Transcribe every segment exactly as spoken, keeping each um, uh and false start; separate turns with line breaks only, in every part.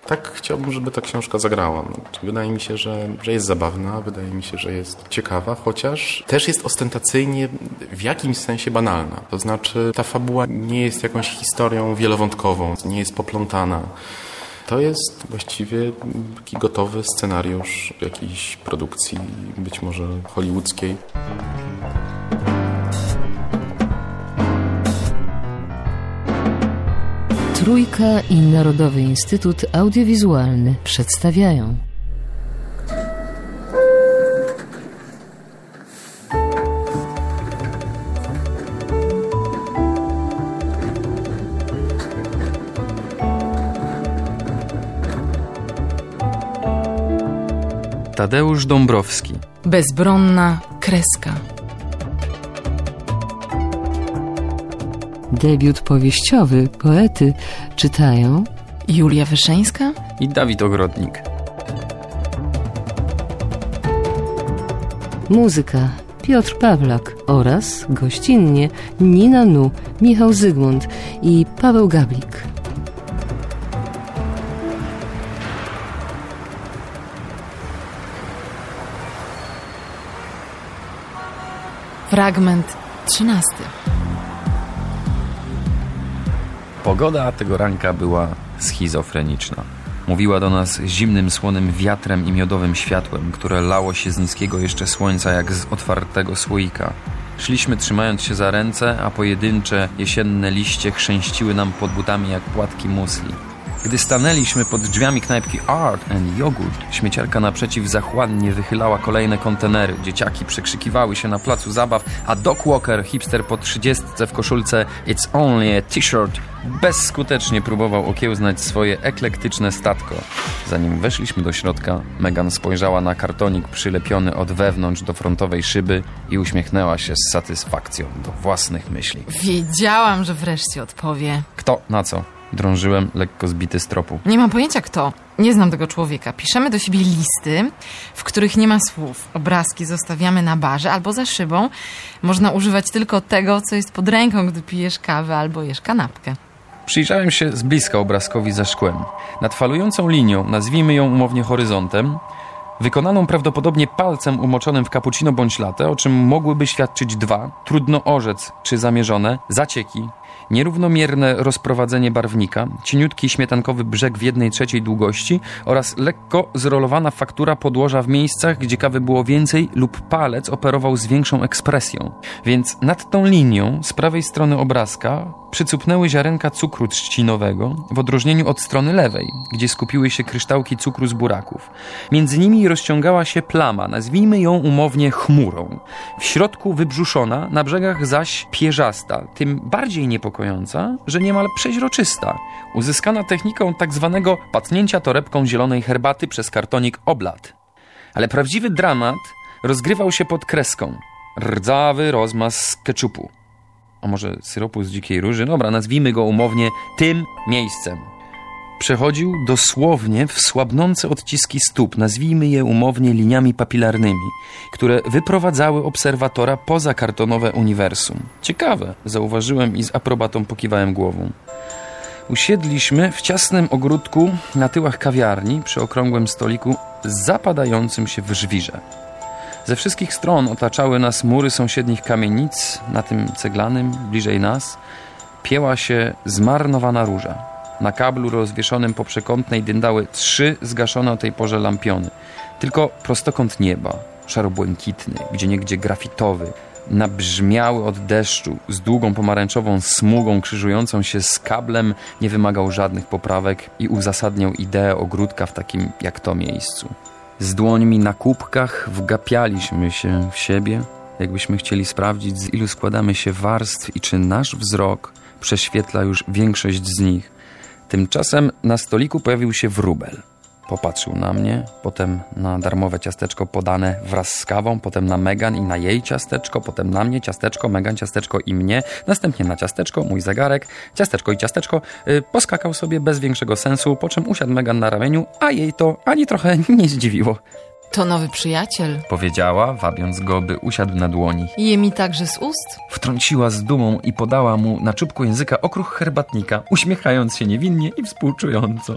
Tak chciałbym, żeby ta książka zagrała. Wydaje mi się, że, że jest zabawna, wydaje mi się, że jest ciekawa, chociaż też jest ostentacyjnie w jakimś sensie banalna. To znaczy ta fabuła nie jest jakąś historią wielowątkową, nie jest poplątana. To jest właściwie taki gotowy scenariusz jakiejś produkcji, być może hollywoodzkiej.
Trójka i Narodowy Instytut Audiowizualny przedstawiają
Tadeusz Dąbrowski.
Bezbronna kreska.
Debiut powieściowy poety czytają
Julia Wyszyńska
i Dawid Ogrodnik.
Muzyka Piotr Pawlak oraz gościnnie Nina Nu, Michał Zygmunt i Paweł Gablik.
Fragment trzynasty.
Pogoda tego ranka była schizofreniczna. Mówiła do nas zimnym, słonym wiatrem i miodowym światłem, które lało się z niskiego jeszcze słońca jak z otwartego słoika. Szliśmy trzymając się za ręce, a pojedyncze jesienne liście chrzęściły nam pod butami jak płatki musli. Gdy stanęliśmy pod drzwiami knajpki Art and Yogurt, śmieciarka naprzeciw zachłannie wychylała kolejne kontenery. Dzieciaki przekrzykiwały się na placu zabaw, a Doc Walker, hipster po trzydziestce w koszulce It's only a t-shirt, bezskutecznie próbował okiełznać swoje eklektyczne statko. Zanim weszliśmy do środka, Megan spojrzała na kartonik przylepiony od wewnątrz do frontowej szyby i uśmiechnęła się z satysfakcją do własnych myśli.
Wiedziałam, że wreszcie odpowie.
Kto? Na co? Drążyłem, lekko zbity z tropu.
Nie mam pojęcia kto. Nie znam tego człowieka. Piszemy do siebie listy, w których nie ma słów. Obrazki zostawiamy na barze albo za szybą. Można używać tylko tego, co jest pod ręką, gdy pijesz kawę albo jesz kanapkę.
Przyjrzałem się z bliska obrazkowi za szkłem. Nad falującą linią, nazwijmy ją umownie horyzontem, wykonaną prawdopodobnie palcem umoczonym w cappuccino bądź latte, o czym mogłyby świadczyć dwa, trudno orzec czy zamierzone, zacieki, nierównomierne rozprowadzenie barwnika, cieniutki śmietankowy brzeg w jednej trzeciej długości oraz lekko zrolowana faktura podłoża w miejscach, gdzie kawy było więcej lub palec operował z większą ekspresją. Więc nad tą linią z prawej strony obrazka przycupnęły ziarenka cukru trzcinowego w odróżnieniu od strony lewej, gdzie skupiły się kryształki cukru z buraków. Między nimi rozciągała się plama, nazwijmy ją umownie chmurą. W środku wybrzuszona, na brzegach zaś pierzasta, tym bardziej niepokojąca, że niemal przeźroczysta, uzyskana techniką tak zwanego patnięcia torebką zielonej herbaty przez kartonik oblat. Ale prawdziwy dramat rozgrywał się pod kreską. Rdzawy rozmaz keczupu. A może syropu z dzikiej róży? Dobra, nazwijmy go umownie tym miejscem. Przechodził dosłownie w słabnące odciski stóp, nazwijmy je umownie liniami papilarnymi, które wyprowadzały obserwatora poza kartonowe uniwersum. Ciekawe, zauważyłem i z aprobatą pokiwałem głową. Usiedliśmy w ciasnym ogródku na tyłach kawiarni przy okrągłym stoliku zapadającym się w żwirze. Ze wszystkich stron otaczały nas mury sąsiednich kamienic, na tym ceglanym, bliżej nas, pięła się zmarnowana róża. Na kablu rozwieszonym po przekątnej dyndały trzy zgaszone o tej porze lampiony. Tylko prostokąt nieba, szarobłękitny, gdzieniegdzie grafitowy, nabrzmiały od deszczu, z długą pomarańczową smugą krzyżującą się z kablem, nie wymagał żadnych poprawek i uzasadniał ideę ogródka w takim jak to miejscu. Z dłońmi na kubkach wgapialiśmy się w siebie, jakbyśmy chcieli sprawdzić, z ilu składamy się warstw i czy nasz wzrok prześwietla już większość z nich. Tymczasem na stoliku pojawił się wróbel. Popatrzył na mnie, potem na darmowe ciasteczko podane wraz z kawą, potem na Megan i na jej ciasteczko, potem na mnie ciasteczko, Megan ciasteczko i mnie, następnie na ciasteczko, mój zegarek, ciasteczko i ciasteczko. Yy, poskakał sobie bez większego sensu, po czym usiadł Megan na ramieniu, a jej to ani trochę nie zdziwiło.
To nowy przyjaciel,
powiedziała, wabiąc go, by usiadł na dłoni.
Je mi także z ust?
Wtrąciła z dumą i podała mu na czubku języka okruch herbatnika, uśmiechając się niewinnie i współczująco.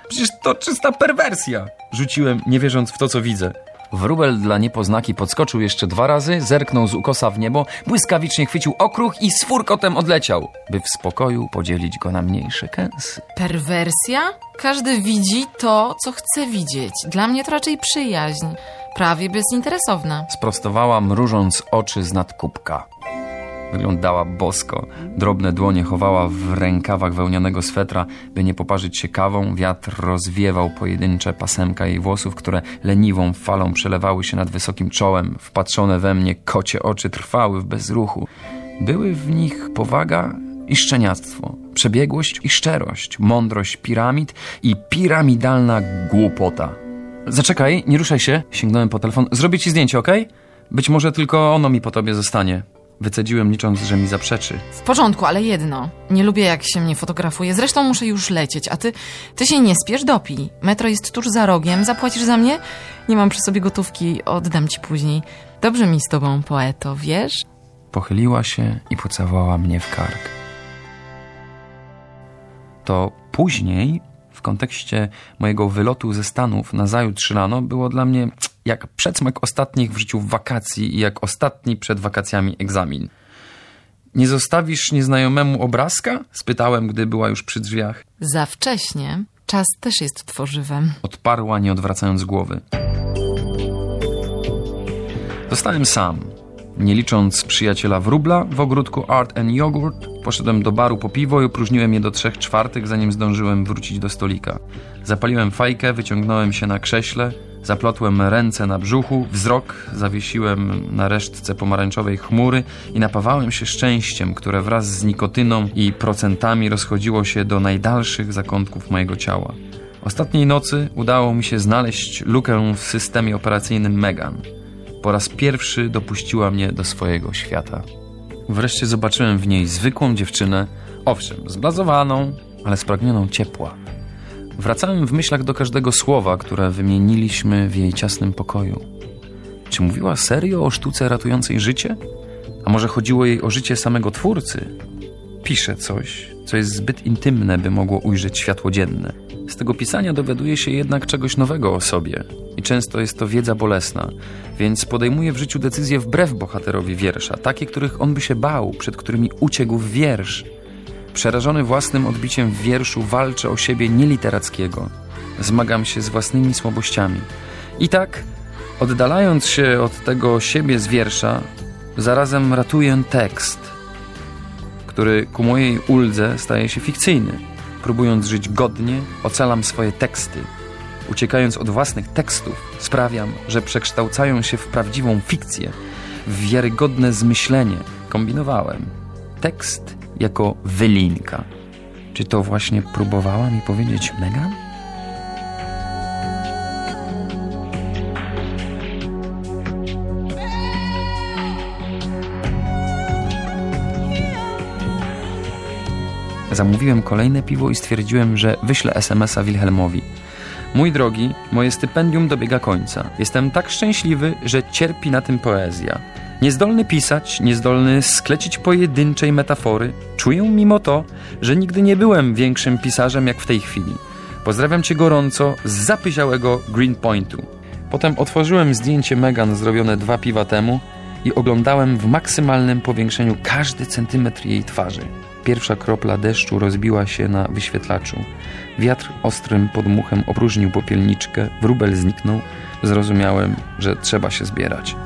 Przecież to czysta perwersja! Rzuciłem, nie wierząc w to, co widzę. Wróbel dla niepoznaki podskoczył jeszcze dwa razy, zerknął z ukosa w niebo, błyskawicznie chwycił okruch i z furkotem odleciał, by w spokoju podzielić go na mniejsze kęsy.
Perwersja? Każdy widzi to, co chce widzieć. Dla mnie to raczej przyjaźń. Prawie bezinteresowna.
Sprostowała, mrużąc oczy z nadkupka. Wyglądała bosko. Drobne dłonie chowała w rękawach wełnionego swetra, by nie poparzyć się kawą. Wiatr rozwiewał pojedyncze pasemka jej włosów, które leniwą falą przelewały się nad wysokim czołem. Wpatrzone we mnie kocie oczy trwały w bezruchu. Były w nich powaga i szczeniactwo, przebiegłość i szczerość, mądrość piramid i piramidalna głupota. Zaczekaj, nie ruszaj się. Sięgnąłem po telefon. Zrobię ci zdjęcie, okej? Okay? Być może tylko ono mi po tobie zostanie. Wycedziłem, licząc, że mi zaprzeczy.
W porządku, ale jedno. Nie lubię, jak się mnie fotografuje. Zresztą muszę już lecieć, a ty, ty się nie spiesz, dopij. Metro jest tuż za rogiem. Zapłacisz za mnie? Nie mam przy sobie gotówki, oddam ci później. Dobrze mi z tobą, poeto, wiesz?
Pochyliła się i pocałowała mnie w kark. To później, w kontekście mojego wylotu ze Stanów nazajutrz rano, było dla mnie jak przedsmak ostatnich w życiu wakacji i jak ostatni przed wakacjami egzamin. Nie zostawisz nieznajomemu obrazka? Spytałem, gdy była już przy drzwiach.
Za wcześnie. Czas też jest tworzywem.
Odparła, nie odwracając głowy. Zostałem sam. Nie licząc przyjaciela wróbla w ogródku Art and Yogurt, poszedłem do baru po piwo i opróżniłem je do trzech czwartych, zanim zdążyłem wrócić do stolika. Zapaliłem fajkę, wyciągnąłem się na krześle, zaplotłem ręce na brzuchu, wzrok zawiesiłem na resztce pomarańczowej chmury i napawałem się szczęściem, które wraz z nikotyną i procentami rozchodziło się do najdalszych zakątków mojego ciała. Ostatniej nocy udało mi się znaleźć lukę w systemie operacyjnym Megan. Po raz pierwszy dopuściła mnie do swojego świata. Wreszcie zobaczyłem w niej zwykłą dziewczynę, owszem, zblazowaną, ale spragnioną ciepła. Wracałem w myślach do każdego słowa, które wymieniliśmy w jej ciasnym pokoju. Czy mówiła serio o sztuce ratującej życie? A może chodziło jej o życie samego twórcy? Pisze coś, co jest zbyt intymne, by mogło ujrzeć światło dzienne. Z tego pisania dowiaduje się jednak czegoś nowego o sobie i często jest to wiedza bolesna, więc podejmuje w życiu decyzje wbrew bohaterowi wiersza, takie, których on by się bał, przed którymi uciekł w wiersz. Przerażony własnym odbiciem w wierszu walczę o siebie nieliterackiego. Zmagam się z własnymi słabościami. I tak, oddalając się od tego siebie z wiersza, zarazem ratuję tekst, który ku mojej uldze staje się fikcyjny. Próbując żyć godnie, ocalam swoje teksty. Uciekając od własnych tekstów, sprawiam, że przekształcają się w prawdziwą fikcję, w wiarygodne zmyślenie. Kombinowałem. Tekst jako wylinka. Czy to właśnie próbowała mi powiedzieć Megan? Zamówiłem kolejne piwo i stwierdziłem, że wyślę es em es a Wilhelmowi. Mój drogi, moje stypendium dobiega końca. Jestem tak szczęśliwy, że cierpi na tym poezja. Niezdolny pisać, niezdolny sklecić pojedynczej metafory, czuję mimo to, że nigdy nie byłem większym pisarzem jak w tej chwili. Pozdrawiam cię gorąco z zapyziałego Greenpointu. Potem otworzyłem zdjęcie Megan zrobione dwa piwa temu i oglądałem w maksymalnym powiększeniu każdy centymetr jej twarzy. Pierwsza kropla deszczu rozbiła się na wyświetlaczu. Wiatr ostrym podmuchem opróżnił popielniczkę, wróbel zniknął. Zrozumiałem, że trzeba się zbierać.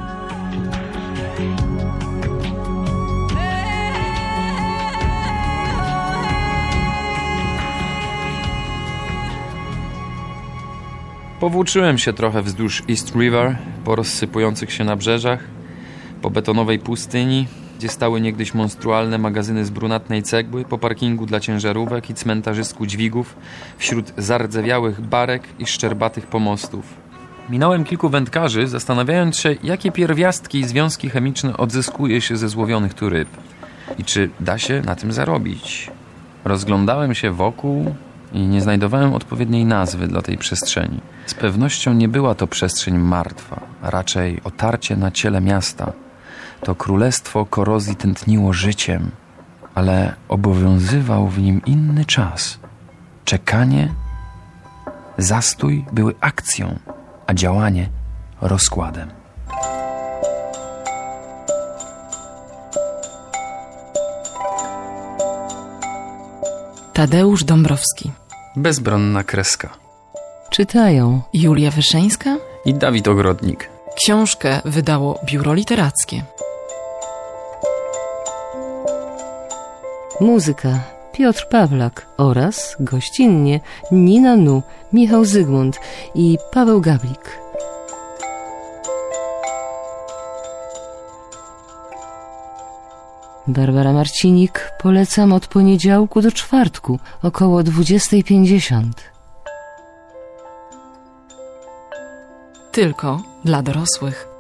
Powłóczyłem się trochę wzdłuż East River, po rozsypujących się nabrzeżach, po betonowej pustyni, gdzie stały niegdyś monstrualne magazyny z brunatnej cegły, po parkingu dla ciężarówek i cmentarzysku dźwigów, wśród zardzewiałych barek i szczerbatych pomostów. Minąłem kilku wędkarzy, zastanawiając się, jakie pierwiastki i związki chemiczne odzyskuje się ze złowionych tu ryb i czy da się na tym zarobić. Rozglądałem się wokół i nie znajdowałem odpowiedniej nazwy dla tej przestrzeni. Z pewnością nie była to przestrzeń martwa, a raczej otarcie na ciele miasta. To królestwo korozji tętniło życiem, ale obowiązywał w nim inny czas. Czekanie zastój były akcją, a działanie rozkładem.
Tadeusz Dąbrowski,
Bezbronna kreska.
Czytają
Julia Wyszyńska
I Dawid Ogrodnik.
Książkę wydało Biuro Literackie.
muzyka Piotr Pawlak oraz gościnnie Nina Nu, Michał Zygmunt i Paweł Gablik. Barbara Marcinik, polecam od poniedziałku do czwartku około dwudziestej pięćdziesiąt.
Tylko dla dorosłych.